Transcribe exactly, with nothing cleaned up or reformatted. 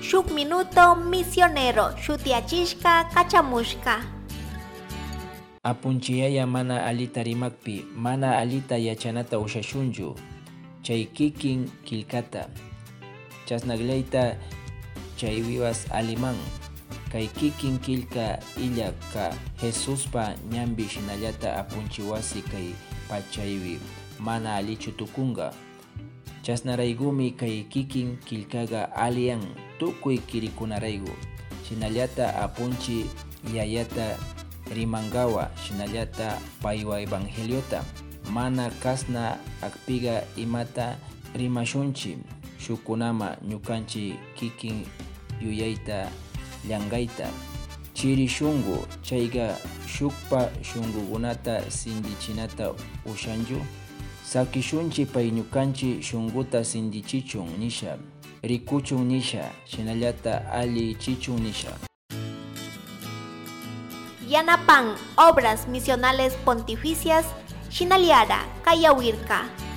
shuk minuto misionero shutiachishka kachamushka. Apunchiyaya mana alita rimakpi, mana alita yachanata ushashunju, chay kikin kilkata. Chasnaglayta chay vivas aliman, kay kikin kilka illa ka Jesuspa ñambi shinallata apunchiwasi kay pachayvi mana alichu tukunga. Chasnaraygumi kay kikin kilkaga alian tukuy kirikunaraygu, shinallata apunchi yayata rimangawa, shinallata paywa evangeliota, mana kasna akpiga imata rimashunchi, shukunama ñukanchi kikin yuyayta llangayta. Chiri shungu, chayga shukpa shungugunata sindichinata ushanju, sakishunchi pay ñukanchi shunguta sindichichun nisha, rikuchun nisha, shinallata ali chichun nisha. Yanapan, Obras Misionales Pontificias, Shinaliara, Kayawirka.